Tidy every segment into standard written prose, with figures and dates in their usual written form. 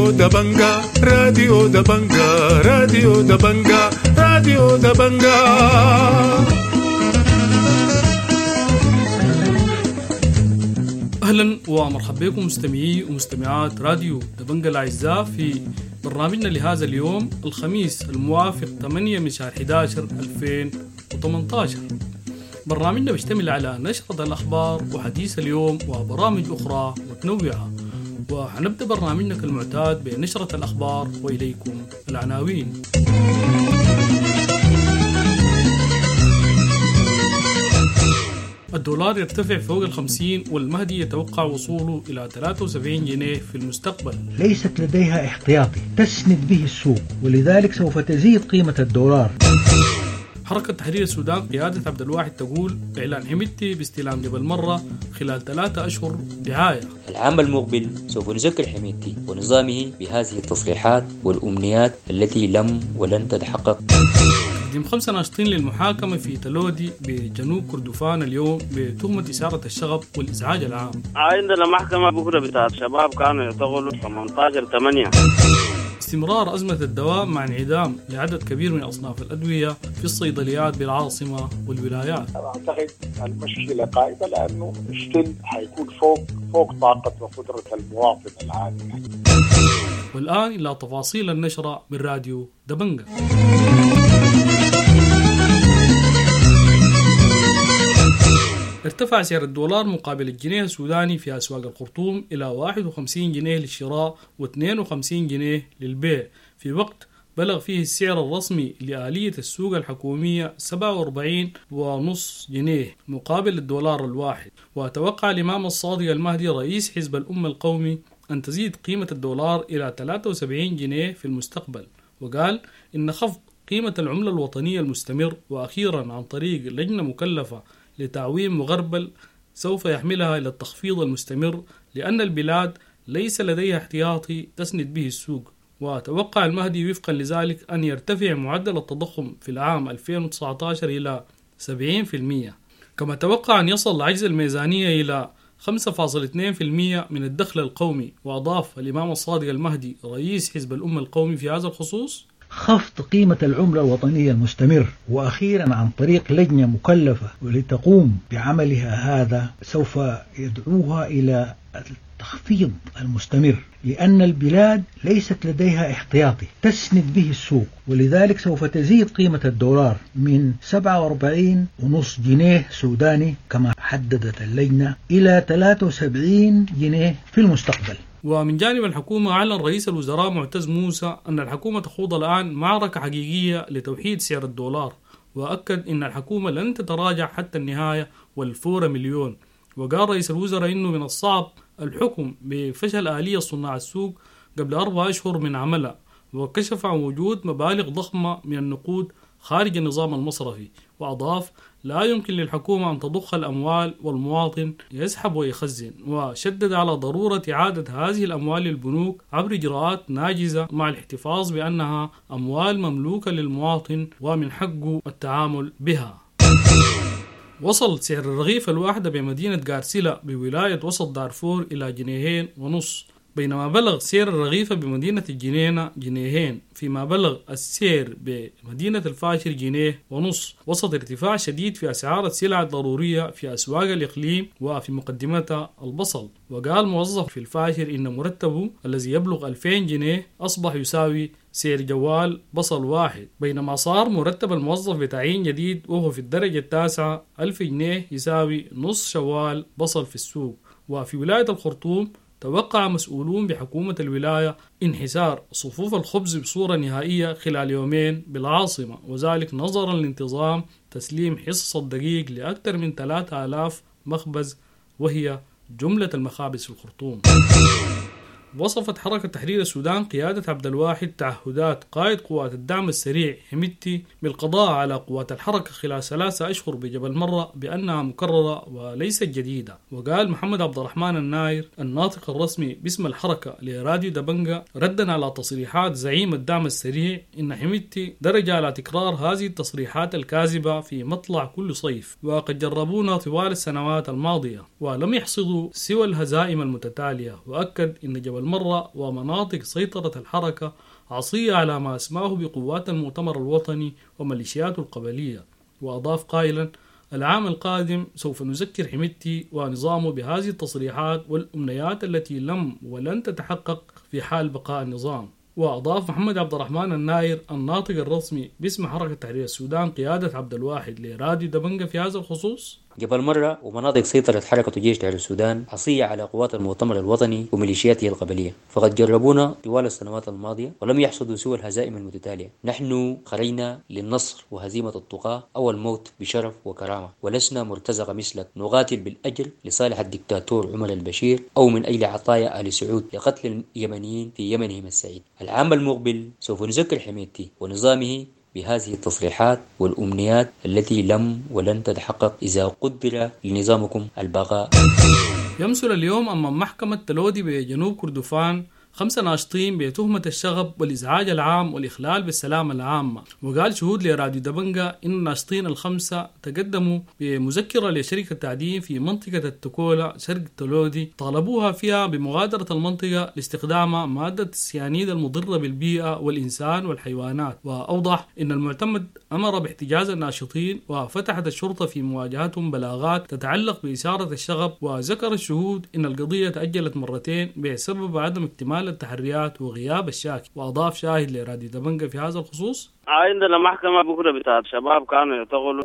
راديو دبنجا راديو دبنجا راديو دبنجا راديو دبنجا. أهلا ومرحبا بكم مستمعي ومستمعات راديو دبنجا الأعزاء في برنامجنا لهذا اليوم الخميس الموافق 8 من شهر 11 2018. برنامجنا بيشتمل على نشرة الأخبار وحديث اليوم وبرامج أخرى متنوعة، وحنبدأ برنامجنا كالمعتاد بنشرة الأخبار وإليكم العناوين. الدولار يرتفع فوق 50 والمهدي يتوقع وصوله إلى 73 جنيه في المستقبل. ليست لديها احتياطي تسند به السوق، ولذلك سوف تزيد قيمة الدولار. حركة تحرير السودان قيادة عبد الواحد تقول إعلان حميدتي باستلام جبل مرة خلال 3 أشهر دعاية. العام المقبل سوف نذكر حميدتي ونظامه بهذه التصريحات والأمنيات التي لم ولن تتحقق. قدم 5 ناشطين للمحاكمة في تلودي بجنوب كردفان اليوم بتهمة إثارة الشغب والإزعاج العام. عندنا محكمة بكرة بتاعت شباب كانوا يشتغلوا 18/8. استمرار أزمة الدواء مع انعدام لعدد كبير من أصناف الأدوية في الصيدليات بالعاصمة والولايات. أعتقد المشكلة قائمة لأنه ستيل حيكون فوق طاقة وقدرة المواطن العادي. والآن إلى تفاصيل النشرة من راديو دبنجا. ارتفع سعر الدولار مقابل الجنيه السوداني في أسواق الخرطوم إلى 51 جنيه للشراء و52 جنيه للبيع، في وقت بلغ فيه السعر الرسمي لآلية السوق الحكومية 47.5 جنيه مقابل الدولار الواحد. وتوقع الإمام الصادق المهدي رئيس حزب الأمة القومي أن تزيد قيمة الدولار إلى 73 جنيه في المستقبل، وقال إن خفض قيمة العملة الوطنية المستمر وأخيرا عن طريق لجنة مكلفة لتعويم مغربل سوف يحملها إلى التخفيض المستمر، لأن البلاد ليس لديها احتياطي تسند به السوق. وتوقع المهدي وفقا لذلك أن يرتفع معدل التضخم في العام 2019 إلى 70%. كما توقع أن يصل عجز الميزانية إلى 5.2% من الدخل القومي. وأضاف الإمام الصادق المهدي رئيس حزب الأمة القومي في هذا الخصوص: خفض قيمة العملة الوطنية المستمر وأخيرا عن طريق لجنة مكلفة ولتقوم بعملها هذا سوف يدعوها إلى التخفيض المستمر، لأن البلاد ليست لديها احتياطي تسند به السوق، ولذلك سوف تزيد قيمة الدولار من 47.5 جنيه سوداني كما حددت اللجنة إلى 73 جنيه في المستقبل. ومن جانب الحكومة أعلن رئيس الوزراء معتز موسى أن الحكومة تخوض الآن معركة حقيقية لتوحيد سعر الدولار، وأكد أن الحكومة لن تتراجع حتى النهاية والفورة مليون. وقال رئيس الوزراء أنه من الصعب الحكم بفشل آلية صناع السوق قبل 4 أشهر من عملها، وكشف عن وجود مبالغ ضخمة من النقود خارج النظام المصرفي. وأضاف: لا يمكن للحكومة أن تضخ الأموال والمواطن يسحب ويخزن. وشدد على ضرورة إعادة هذه الأموال للبنوك عبر إجراءات ناجزة مع الاحتفاظ بأنها أموال مملوكة للمواطن ومن حقه التعامل بها. وصل سعر الرغيف الواحدة بمدينة غارسيلا بولاية وسط دارفور إلى 2.5 جنيه، بينما بلغ سعر الرغيفة بمدينة الجنينة 2 جنيه، فيما بلغ السعر بمدينة الفاشر 1.5 جنيه، وسط ارتفاع شديد في أسعار السلع الضرورية في أسواق الإقليم وفي مقدمتها البصل. وقال موظف في الفاشر إن مرتبه الذي يبلغ 2000 جنيه أصبح يساوي سعر جوال بصل واحد، بينما صار مرتب الموظف بتعيين جديد وهو في الدرجة 9 1000 جنيه يساوي نص شوال بصل في السوق. وفي ولاية الخرطوم توقع مسؤولون بحكومة الولاية انحسار صفوف الخبز بصورة نهائية خلال 2 يومين بالعاصمة، وذلك نظرا لانتظام تسليم حصص الدقيق لأكثر من 3000 مخبز وهي جملة المخابز في الخرطوم. وصفت حركة تحرير السودان قيادة عبد الواحد تعهدات قائد قوات الدعم السريع حميدتي بالقضاء على قوات الحركة خلال 3 أشهر بجبل مرة بأنها مكررة وليست جديدة. وقال محمد عبد الرحمن الناير الناطق الرسمي باسم الحركة لراديو دبنجا ردا على تصريحات زعيم الدعم السريع إن حميدتي درج على تكرار هذه التصريحات الكاذبة في مطلع كل صيف، وقد جربونا طوال السنوات الماضية ولم يحصدوا سوى الهزائم المتتالية. وأكد إن جبل جبل مرة ومناطق سيطرة الحركة عصية على ما أسماه بقوات المؤتمر الوطني وميليشياته القبلية. وأضاف قائلا: العام القادم سوف نذكر حميدتي ونظامه بهذه التصريحات والأمنيات التي لم ولن تتحقق في حال بقاء النظام. وأضاف محمد عبد الرحمن الناير الناطق الرسمي باسم حركة تحرير السودان قيادة عبد الواحد لراديو دبنجة في هذا الخصوص: جبل مرة ومناطق سيطرة حركة جيش تحرير السودان عصية على قوات المؤتمر الوطني وميليشياته القبلية، فقد جربونا طوال السنوات الماضية ولم يحصدوا سوى الهزائم المتتالية. نحن خرجنا للنصر وهزيمة الطغاة أو الموت بشرف وكرامة، ولسنا مرتزقة مثلك نقاتل بالأجل لصالح الدكتاتور عمر البشير أو من أجل عطايا آل سعود لقتل اليمنيين في يمنهم السعيد. العام المقبل سوف نذكر حميدتي ونظامه بهذه التصريحات والأمنيات التي لم ولن تتحقق إذا قدر لنظامكم البقاء. يمثل اليوم أمام محكمة تلودي بجنوب كردفان 5 ناشطين بتهمة الشغب والإزعاج العام والإخلال بالسلامة العامة. وقال شهود لراديو دبنجة إن الناشطين ال5 تقدموا بمذكرة لشركة تعدين في منطقة التكولا شرق تلودي طالبوها فيها بمغادرة المنطقة لاستخدام مادة السيانيد المضرة بالبيئة والإنسان والحيوانات. وأوضح إن المعتمد أمر باحتجاز الناشطين وفتحت الشرطة في مواجهتهم بلاغات تتعلق بإثارة الشغب. وذكر الشهود إن القضية تأجلت مرتين بسبب عدم اكتمال التحريات وغياب الشاكي. وأضاف شاهد لراديو دبنجة في هذا الخصوص: عندنا محكمة بكرة بتاعت شباب كانوا يعتقلوا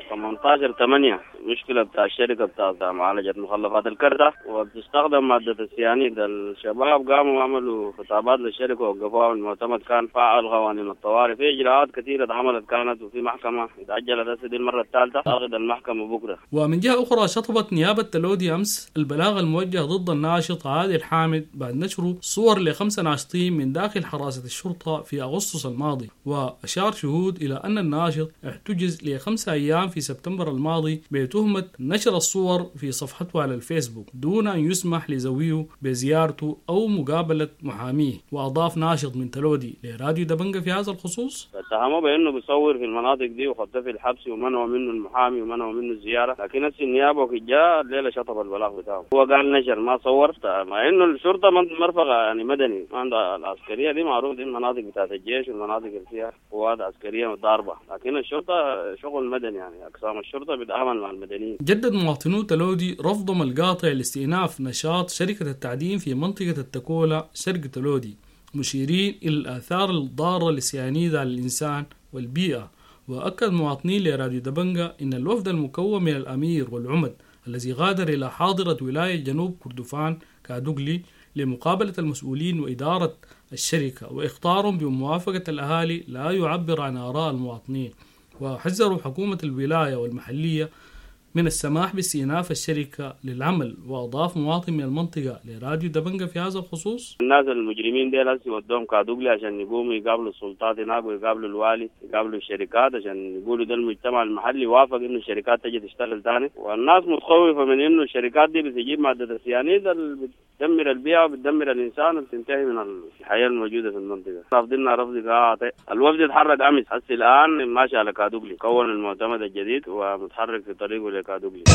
18/8 مشكلة بتاع الشركة بتاعت معالجة مخلفات الكرتة وبتستخدم مادة السيانيد. الشباب قاموا عملوا خطابات للشركة ووقفوها. المعتمد كان فعل قوانين الطوارئ. في إجراءات كثيرة اتعملت كانت وفي محكمة اتأجلت هسه دي المرة الثالثة. أخذ المحكمة بكرة. ومن جهة أخرى شطبت نيابة تلودي أمس البلاغ الموجه ضد الناشط عادل حامد بعد نشره صور ل5 ناشطين من داخل حراسة الشرطة في أغسطس الماضي. وأشار شهود إلى أن الناشط احتجز ل5 أيام في سبتمبر الماضي بتهمة نشر الصور في صفحته على الفيسبوك دون أن يسمح لزويه بزيارته أو مقابلة محاميه. وأضاف ناشط من تلودي لراديو دبنجة في هذا الخصوص: اتهموه بأنه بيصور في المناطق دي وخطه في الحبس ومنعوا منه المحامي ومنعوا منه الزيارة. لكن النيابة وكجاء الليلة شطب البلاغ بتاعه. هو قال نشر ما صور، مع إنه الشرطة مرفقة يعني مدني ما عندها العسكرية دي معروف دي المناطق بتاعت الجيش والمناطق اللي فيها قوات عسكرية وضاربة. لكن الشرطة شغل مدني يعني أقسام الشرطة بتعامل مع المدنيين. جدد مواطنو تلودي رفضهم القاطع لاستئناف نشاط شركة التعدين في منطقة التكولا شرق تلودي، مشيرين إلى الآثار الضارة للسيانيد على الإنسان والبيئة. وأكد مواطنين لراديو دبنجة إن الوفد المكون من الأمير والعمد الذي غادر إلى حاضرة ولاية جنوب كردفان كادوغلي لمقابلة المسؤولين وإدارة الشركة وإخطارهم بموافقة الأهالي لا يعبر عن آراء المواطنين. وحذروا حكومة الولاية والمحلية من السماح باستئناف الشركة للعمل. وأضاف مواطن من المنطقة لراديو دبنجة في هذا الخصوص: الناس المجرمين دي لازم يودوهم كادوغلي عشان يقوموا يقابلوا السلطات هناك ويقابلوا الوالي يقابلوا الشركات عشان يقولوا ده المجتمع المحلي وافق إنه الشركات تجي تشتغل تاني. والناس متخوفة من إنه الشركات دي بتجيب مادة السيانيد اللي بتدمر البيئة وبتدمر الإنسان وبتنتهي من الحياة الموجودة في المنطقة. رافضنا رفض قاطع. الوفد اتحرك أمس هسه الآن ماشي على كادوغلي، كون المعتمد الجديد ومتحرك في طريقه.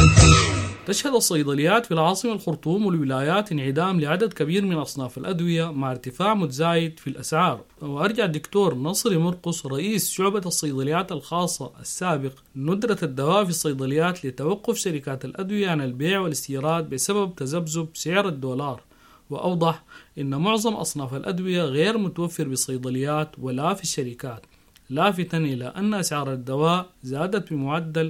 تشهد الصيدليات في العاصمة الخرطوم والولايات انعدام لعدد كبير من أصناف الأدوية مع ارتفاع متزايد في الأسعار. وأرجع الدكتور نصري مرقص رئيس شعبة الصيدليات الخاصة السابق ندرة الدواء في الصيدليات لتوقف شركات الأدوية عن البيع والاستيراد بسبب تذبذب سعر الدولار. وأوضح إن معظم أصناف الأدوية غير متوفر بالصيدليات ولا في الشركات، لافتا إلى أن أسعار الدواء زادت بمعدل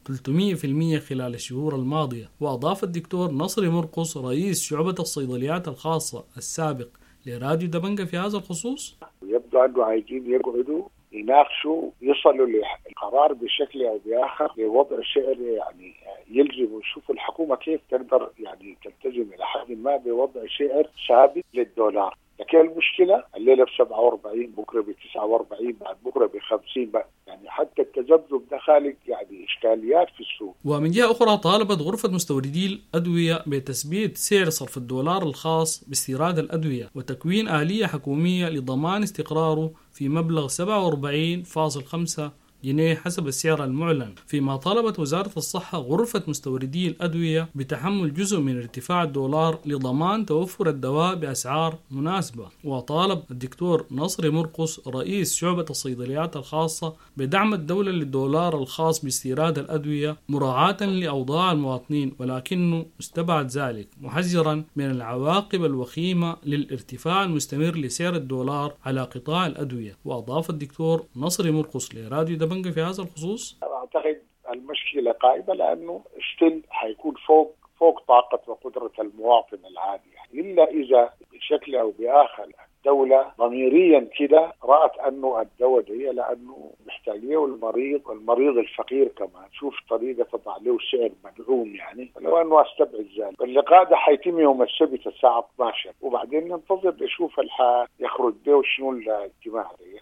300% خلال الشهور الماضية. وأضاف الدكتور نصري مرقص رئيس شعبة الصيدليات الخاصة السابق لراديو دبنجة في هذا الخصوص: يبدو أنه عايزين يقعدوا يناقشوا يصلوا لقرار بشكل أو بآخر لوضع سعر يعني يلزم ويشوفوا الحكومة كيف تقدر يعني تلتزم إلى حد ما بوضع سعر ثابت للدولار. لكن المشكلة الليلة ب47 بكرة ب49 بعد بكرة ب50 يعني حتى التذبذب ده خالق يعني إشكاليات في السوق. ومن جهة أخرى طالبت غرفة مستوردي الأدوية بتثبيت سعر صرف الدولار الخاص باستيراد الأدوية وتكوين آلية حكومية لضمان استقراره في مبلغ 47.5 جنيه حسب السعر المعلن، فيما طالبت وزارة الصحة غرفة مستوردي الأدوية بتحمل جزء من ارتفاع الدولار لضمان توفر الدواء بأسعار مناسبة. وطالب الدكتور نصري مرقص رئيس شعبة الصيدليات الخاصة بدعم الدولة للدولار الخاص باستيراد الأدوية مراعاة لأوضاع المواطنين، ولكنه استبعد ذلك محذرا من العواقب الوخيمة للارتفاع المستمر لسعر الدولار على قطاع الأدوية. وأضاف الدكتور نصري مرقص لراديو دبنجة في هذا الخصوص: أعتقد المشكلة قائمة لأنه ستيل حيكون فوق طاقة وقدرة المواطن العادي، إلا إذا بشكل أو بآخر الدولة ضميريا كده رأت أنه الدواء دي لأنه محتاج له والمريض الفقير كمان شوف طريقة تضع له سعر مدعوم. يعني لو أنه أستبعد ذلك. اللقاء ده حيتم يوم السبت الساعة 12 وبعدين ننتظر نشوف يخرج به شنو الاجتماع ده.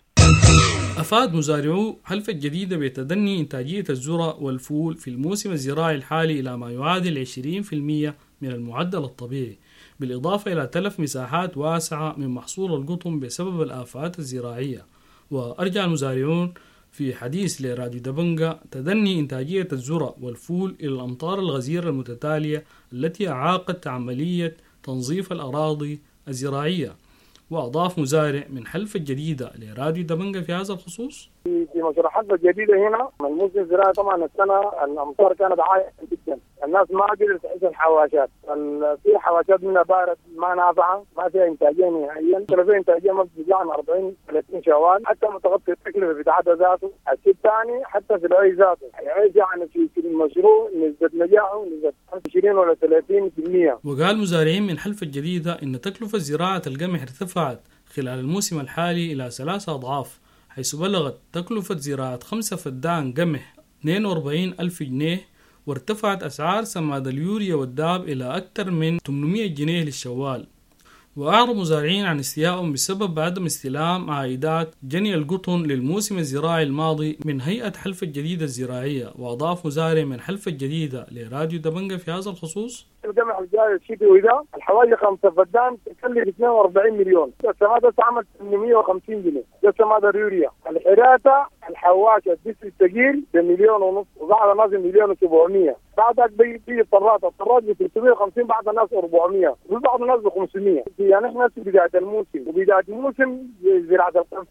أفاد مزارعو حلفة جديدة بتدني إنتاجية الذرة والفول في الموسم الزراعي الحالي إلى ما يعادل 20% من المعدل الطبيعي، بالإضافة إلى تلف مساحات واسعة من محصول القطن بسبب الآفات الزراعية. وأرجع المزارعون في حديث لراديو دبنجة تدني إنتاجية الذرة والفول إلى الأمطار الغزيرة المتتالية التي أعاقت عملية تنظيف الأراضي الزراعية. وأضاف مزارع من حلفة جديدة لراديو دبنجة في هذا الخصوص: في مشروع حلفة جديدة هنا من الموسم الزراعي. طبعا السنة الأمطار كانت عالية جدا، الناس ما قدرت تعيش الحواشات، في حواشات منها بارد ما نافعة، ما فيها إنتاجية نهائيا، في إنتاجية ما بتجي عن 40-30 شوال، حتى متغطي التكلفة بتاعتها ذاته. الشيء الثاني حتى في العيش ذاته، العيش يعني في المشروع نسبة نجاحه نسبة 20 ولا 30%. وقال مزارعين من حلفة جديدة إن تكلفة زراعة القمح ارتفعت خلال الموسم الحالي إلى 3 أضعاف، حيث بلغت تكلفة زراعة 5 فدان قمح 42,000 جنيه، وارتفعت أسعار سماد اليوريا والداب إلى أكثر من 800 جنيه للشوال. وأعرب مزارعين عن استيائهم بسبب عدم استلام عائدات جني القطن للموسم الزراعي الماضي من هيئة حلفة جديدة الزراعية. وأضاف مزارع من حلفة جديدة لراديو دبنجة في هذا الخصوص: القمح الجاي الشتوي ده الحوالي 5 فدان تكلف 42 مليون، السماد عمل 850 جنيه، ده سماد اليوريا. الحراتة الحواشة الدس الثقيل ب1.5 وبعض الناس 1,700,000، بعدك بيجي الطرات ب 350، بعض الناس 400 وبعض الناس ب 500. يعني احنا في بداية الموسم زراعة القمح.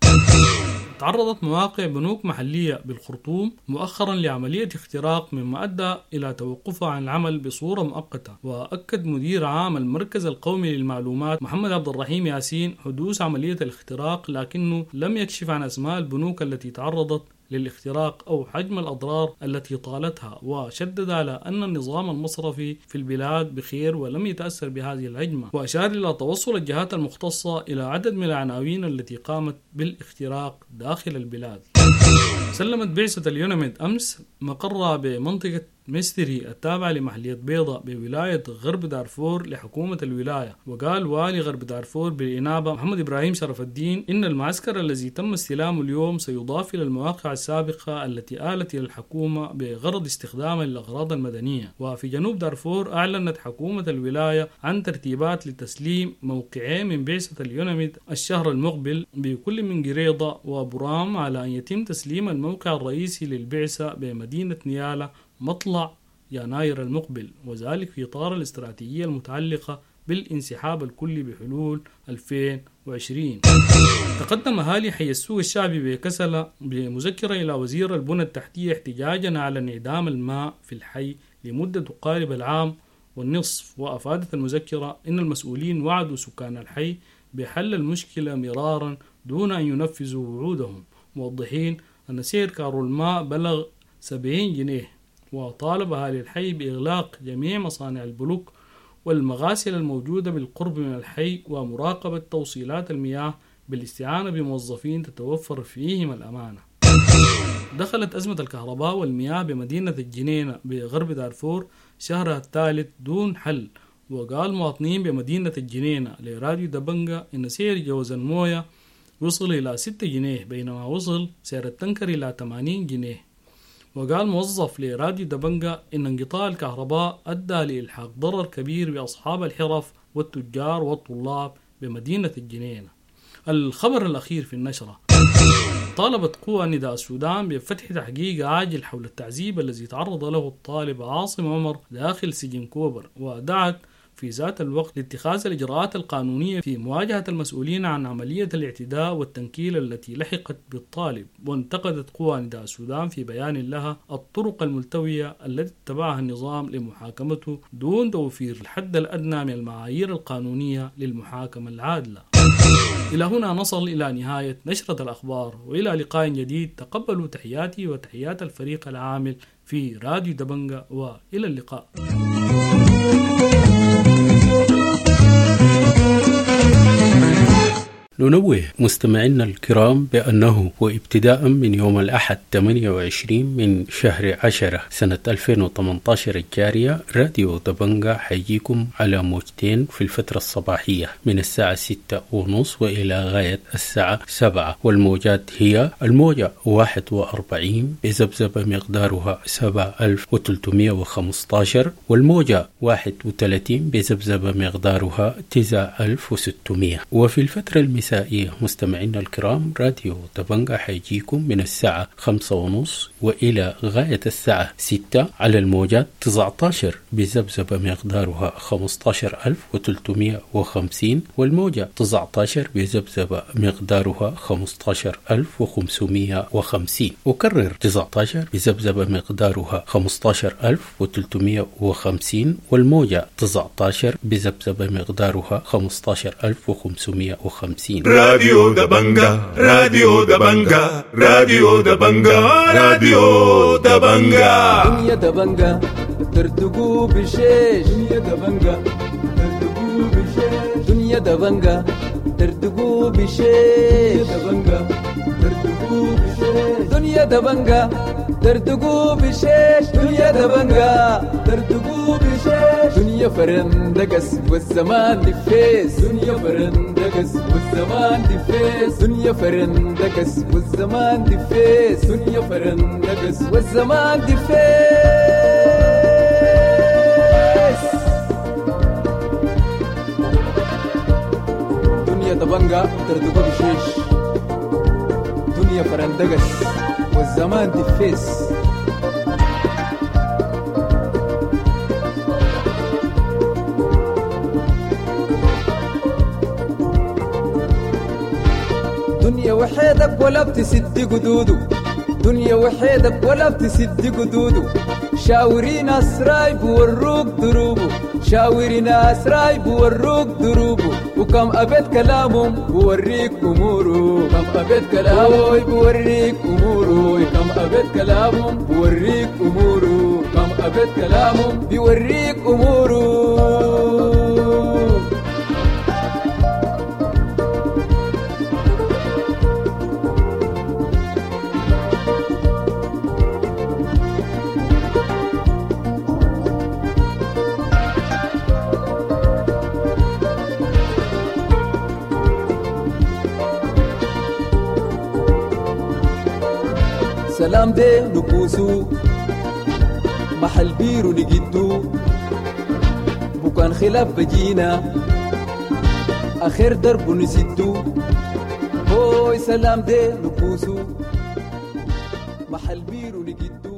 تعرضت مواقع بنوك محلية بالخرطوم مؤخرا لعملية اختراق مما أدى إلى توقفها عن العمل بصورة مؤقتة. وأكد مدير عام المركز القومي للمعلومات محمد عبد الرحيم ياسين حدوث عملية الاختراق، لكنه لم يكشف عن أسماء البنوك التي تعرضت للاختراق أو حجم الأضرار التي طالتها، وشدد على أن النظام المصرفي في البلاد بخير ولم يتأثر بهذه الهجمة. وأشار إلى توصل الجهات المختصة إلى عدد من العناوين التي قامت بالاختراق داخل البلاد. سلمت بعثة اليونميد أمس مقرها بمنطقة مستري التابعة لمحلية بيضة بولاية غرب دارفور لحكومة الولاية. وقال والي غرب دارفور بالإنابة محمد إبراهيم شرف الدين إن المعسكر الذي تم استلامه اليوم سيضاف إلى المواقع السابقة التي آلت إلى الحكومة بغرض استخدامها للأغراض المدنية. وفي جنوب دارفور أعلنت حكومة الولاية عن ترتيبات لتسليم موقعين من بعثة اليونميد الشهر المقبل بكل من قريضة وبرام، على أن يتم تسليم الموقع الرئيسي للبعثة بمدينة نيالا مطلع يناير المقبل، وذلك في إطار الاستراتيجية المتعلقة بالانسحاب الكلي بحلول 2020. تقدم أهالي حي السوق الشعبي بكسلة بمذكرة إلى وزير البنى التحتية احتجاجا على انعدام الماء في الحي لمدة تقارب العام والنصف. وأفادت المذكرة إن المسؤولين وعدوا سكان الحي بحل المشكلة مرارا دون أن ينفذوا وعودهم، موضحين أن سعر كارو الماء بلغ 70 جنيه. وطالب أهالي الحي بإغلاق جميع مصانع البلوك والمغاسل الموجودة بالقرب من الحي ومراقبة توصيلات المياه بالاستعانة بموظفين تتوفر فيهم الأمانة. دخلت أزمة الكهرباء والمياه بمدينة الجنينة بغرب دارفور شهرها الثالث دون حل. وقال مواطنين بمدينة الجنينة لراديو دبنجة إن سعر جوز الموية وصل إلى 6 جنيه بينما وصل سعر التنكر إلى 80 جنيه. وقال موظف لراديو دبنجة إن انقطاع الكهرباء أدى لإلحاق ضرر كبير بأصحاب الحرف والتجار والطلاب بمدينة الجنينة. الخبر الأخير في النشرة: طالبت قوى نداء السودان بفتح تحقيق عاجل حول التعذيب الذي تعرض له الطالب عاصم عمر داخل سجن كوبر، ودعت في ذات الوقت لاتخاذ الإجراءات القانونية في مواجهة المسؤولين عن عملية الاعتداء والتنكيل التي لحقت بالطالب. وانتقدت قوى نداء السودان في بيان لها الطرق الملتوية التي اتبعها النظام لمحاكمته دون توفير الحد الأدنى من المعايير القانونية للمحاكمة العادلة. إلى هنا نصل إلى نهاية نشرة الأخبار، وإلى لقاء جديد. تقبلوا تحياتي وتحيات الفريق العامل في راديو دبنجة، وإلى اللقاء. ننوه مستمعينا الكرام بأنه وابتداء من يوم الأحد 28 من شهر 10 سنة 2018 الجارية، راديو دبنجة حيجيكم على موجتين في الفترة الصباحية من الساعة 6:30 وإلى غاية الساعة 7، والموجات هي الموجة 41 بذبذبة مقدارها 7315، والموجة 31 بذبذبة مقدارها 9600. وفي الفترة المسائية مستمعينا الكرام، راديو دبنجة حيجيكم من الساعة 5:30 وإلى غاية الساعة 6 على الموجات 19 بذبذبة مقدارها 15350، والموجة 19 بذبذبة مقدارها 15550. أكرر 19 بذبذبة مقدارها 15350، والموجة 19 بذبذبة مقدارها 15550. راديو دبنجة، راديو دبنجة، راديو دبنجة، راديو دبنجة. دنيا دبنجة ترتقو بشيش، دنيا دبنجة ترتقو بشيش، دنيا دبنجة ترتقو بشيش، دبنجة ترتقو بشيش، دنيا دبنجة ترتقو بشيش، دنيا دبنجة ترتقو بشيش، دنيا فرندقس والزمان دفيس، دنيا فرندقس والزمان دفيس، دنيا فرندقس والزمان دفيس، دنيا فرندقس والزمان دفيس. دنيا دبنجة ترتقو بشيش، دنيا فرندقس والزمان دفيس. دنيا وحيدك ولا بتسد قدوده، دنيا وحيدك ولا بتسد قدوده، شاورين أسراي بوروك دروبه، شاورين أسراي بوروك دروبه، وكم أبد كلامهم بوريك أموره، كم أبد كلامهم بوريك أموره، كم أبد كلامهم بوريك أموره، كم أبد كلامهم بوريك أموره. سلام دي نكوسو محل بيرو نجدو، بكان خلاف بجينا آخر درب نسدو. هوي سلام دي نكوسو محل بيرو نجدو.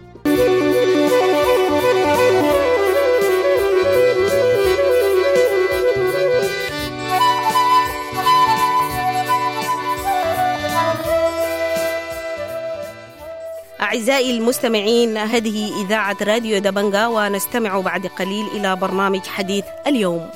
أعزائي المستمعين، هذه إذاعة راديو دبنجة، ونستمع بعد قليل إلى برنامج حديث اليوم.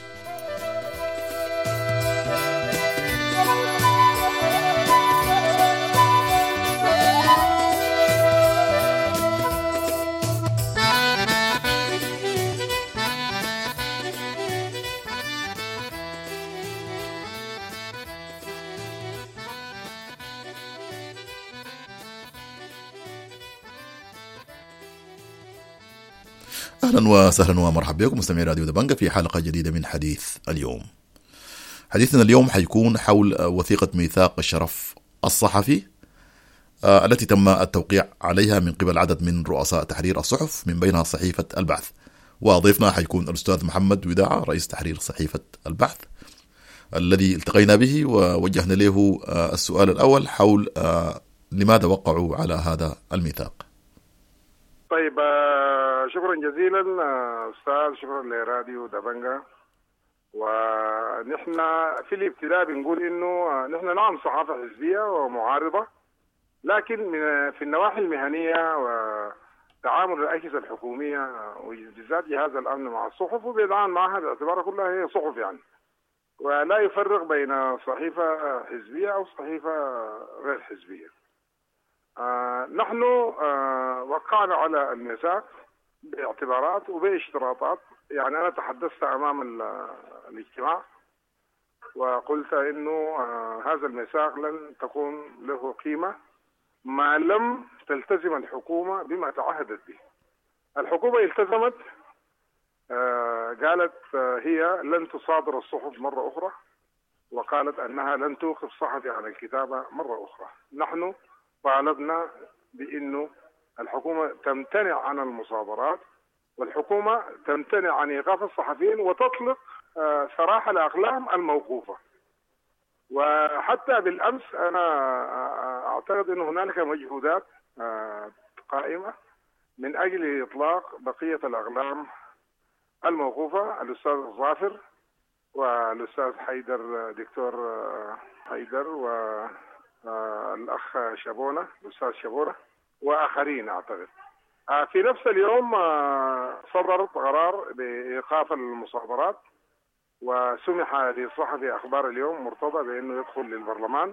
أهلا وسهلا ومرحبا بكم مستمعي راديو دبنجة في حلقة جديدة من حديث اليوم. حديثنا اليوم حيكون حول وثيقة ميثاق الشرف الصحفي التي تم التوقيع عليها من قبل عدد من رؤساء تحرير الصحف، من بينها صحيفة البعث. وضيفنا حيكون الأستاذ محمد وداعة رئيس تحرير صحيفة البعث. الذي التقينا به ووجهنا له السؤال الأول حول لماذا وقعوا على هذا الميثاق. طيب، شكرا جزيلا أستاذ، شكرا لراديو دبنجا. ونحن في الابتداء بنقول إنه نحن نعم صحافة حزبية ومعارضة، لكن في النواحي المهنية وتعامل الأجهزة الحكومية وبالذات جهاز الأمن مع الصحف وبيتعامل معها باعتبارها كلها هي صحف يعني، ولا يفرق بين صحيفة حزبية أو صحيفة غير حزبية. نحن وقعنا على الميثاق باعتبارات وباشتراطات. يعني أنا تحدثت أمام الاجتماع وقلت إنه هذا الميثاق لن تكون له قيمة ما لم تلتزم الحكومة بما تعهدت به. الحكومة التزمت، قالت هي لن تصادر الصحف مرة أخرى، وقالت أنها لن توقف صحفي عن الكتابة مرة أخرى. نحن طالبنا بأنه الحكومة تمتنع عن المصادرات، والحكومة تمتنع عن إيقاف الصحفيين وتطلق سراح الأقلام الموقوفة. وحتى بالأمس أنا أعتقد أن هنالك مجهودات قائمة من أجل إطلاق بقية الأقلام الموقوفة، الأستاذ الظافر والأستاذ حيدر، دكتور حيدر، والأخ شابونة، الأستاذ شابونة، وآخرين أعتقد. في نفس اليوم صدرت قرار بإيقاف المصادرات، وسمح لصحفي أخبار اليوم مرتضى بأنه يدخل للبرلمان.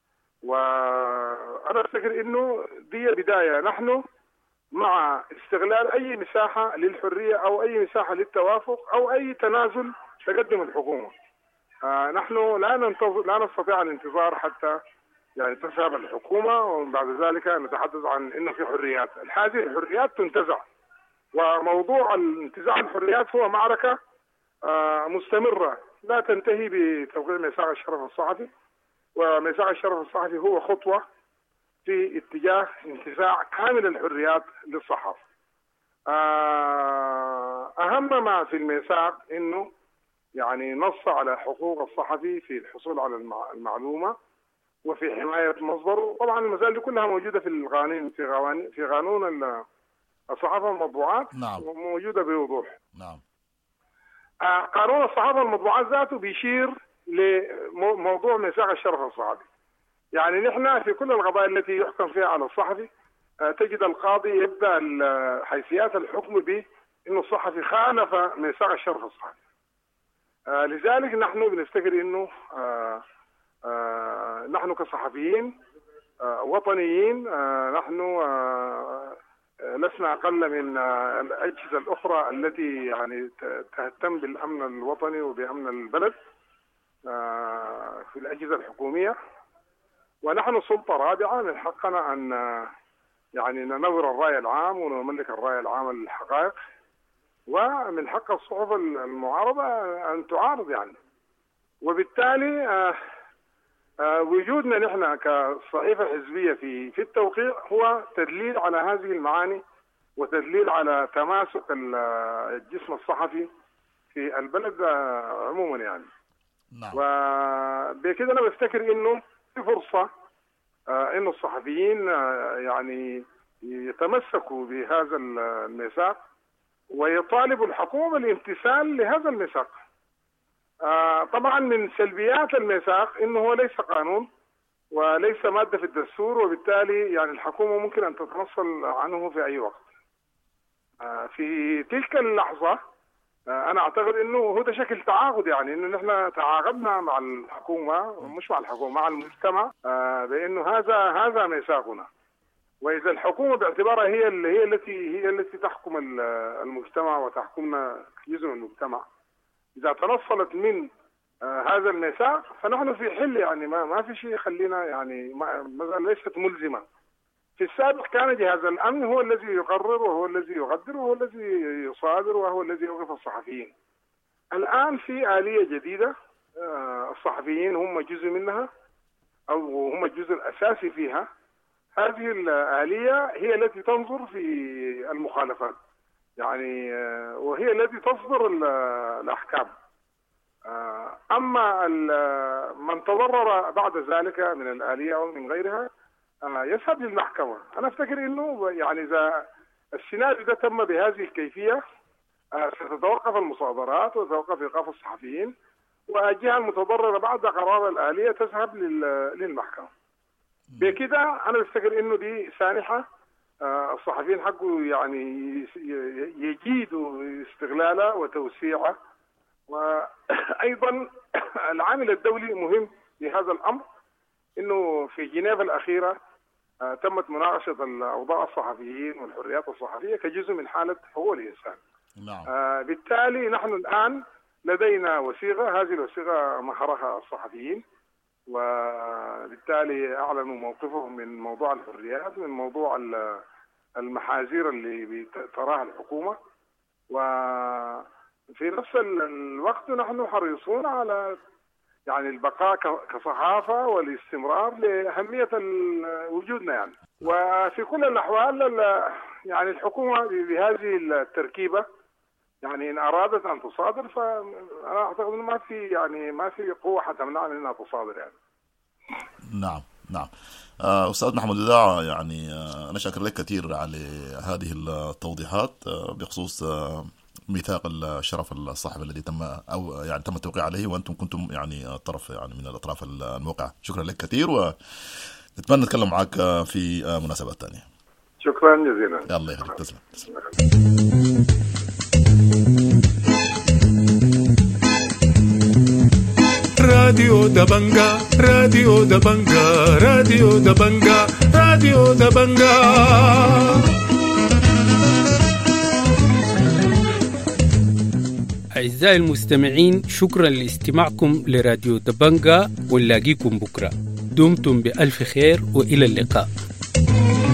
وأنا أفتكر أنه دي بداية. نحن مع استغلال أي مساحة للحرية أو أي مساحة للتوافق أو أي تنازل تقدم الحكومة. نحن لا نستطيع الانتظار حتى يعني تذهب الحكومة وبعد ذلك نتحدث عن إنه في حريات. هذه الحريات تنتزع، وموضوع انتزاع الحريات هو معركة مستمرة لا تنتهي بتوقيع ميثاق الشرف الصحفي. وميثاق الشرف الصحفي هو خطوة في اتجاه انتزاع كامل الحريات للصحافة. أهم ما في الميثاق إنه يعني نص على حقوق الصحفي في الحصول على المعلومة وفي حماية مصدره. طبعا المسائل دي كلها موجودة في القانون، في قانون الصحافة والمطبوعات. نعم. موجودة بوضوح. نعم. قانون الصحافة والمطبوعات ذاته بيشير لموضوع ميثاق الشرف الصحفي. يعني نحن في كل القضايا التي يحكم فيها على الصحفي تجد القاضي يبدأ حيثيات الحكم به إنه الصحفي خالف ميثاق الشرف الصحفي. لذلك نحن بنفتكر إنه نحن كصحفيين وطنيين نحن لسنا أقل من الأجهزة الأخرى التي يعني تهتم بالأمن الوطني وبأمن البلد في الأجهزة الحكومية. ونحن سلطة رابعة من حقنا أن يعني ننور الرأي العام ونملك الرأي العام الحقائق، ومن حق الصحف المعارضة أن تعارض يعني. وبالتالي وجودنا نحن كصحيفة حزبية في التوقيع هو تدليل على هذه المعاني وتدليل على تماسك الجسم الصحفي في البلد عموما يعني. نعم. وبكده أنا بفتكر إنه في فرصة إنه الصحفيين يعني يتمسكوا بهذا الميثاق ويطالبوا الحكومة بالامتثال لهذا الميثاق. طبعا من سلبيات الميثاق إنه هو ليس قانون وليس مادة في الدستور، وبالتالي يعني الحكومة ممكن أن تتنصل عنه في أي وقت. في تلك اللحظة أنا أعتقد إنه هو ده شكل تعاقد، يعني إنه نحن تعاقدنا مع الحكومة، مش مع الحكومة، مع المجتمع، بإنه هذا ميثاقنا. وإذا الحكومة باعتبارها هي التي تحكم المجتمع وتحكمنا جزء من المجتمع، إذا تنصلت من هذا الميثاق فنحن في حل، يعني ما في شيء يخلينا يعني ليست ملزمة. في السابق كان جهاز الأمن هو الذي يقرر وهو الذي يقدر وهو الذي يصادر وهو الذي يوقف الصحفيين. الآن في آلية جديدة، الصحفيين هم جزء منها أو هم الجزء الأساسي فيها. هذه الآلية هي التي تنظر في المخالفات يعني، وهي التي تصدر الأحكام. أما من تضرر بعد ذلك من الآلية أو من غيرها يذهب للمحكمة. أنا أفتكر أنه يعني إذا السيناريو ده تم بهذه الكيفية ستتوقف المصادرات وتتوقف إيقاف الصحفيين، والجهة المتضررة بعد قرار الآلية تذهب للمحكمة. بكده أنا أفتكر أنه دي سانحة الصحفيين حقه يعني يجيدوا استغلالها وتوسيعها. وأيضا العامل الدولي مهم في هذا الأمر، أنه في جنيف الأخيرة تمت مناقشة أوضاع الصحفيين والحريات الصحفية كجزء من حالة حقوق الإنسان. نعم. بالتالي نحن الآن لدينا وثيقة، هذه الوثيقة مهرها الصحفيين، وبالتالي أعلنوا موقفهم من موضوع الحريات، من موضوع المحاذير اللي تراها الحكومة. وفي نفس الوقت نحن حريصون على يعني البقاء كصحافة والاستمرار لأهمية وجودنا يعني. وفي كل الأحوال يعني الحكومة بهذه التركيبة يعني إن أرادت أن تصادر، فأنا أعتقد أنه ما في قوة حتمنع من أنها تصادر يعني. نعم نعم. أستاذ محمد وداع، يعني أنا شاكر لك كثير على هذه التوضيحات بخصوص ميثاق الشرف الصحفي الذي تم التوقيع عليه، وأنتم كنتم يعني طرف يعني من الأطراف الموقعة. شكرا لك كثير، ونتمنى نتكلم معك في مناسبات ثانية. شكرا جزيلا. الله يخليك. تسلم. راديو دبنجا راديو دبنجا راديو دبنجا راديو دبنجا. أعزائي المستمعين، شكرا لاستماعكم لراديو دبنجا، ونلاقيكم بكرة. دمتم بألف خير وإلى اللقاء.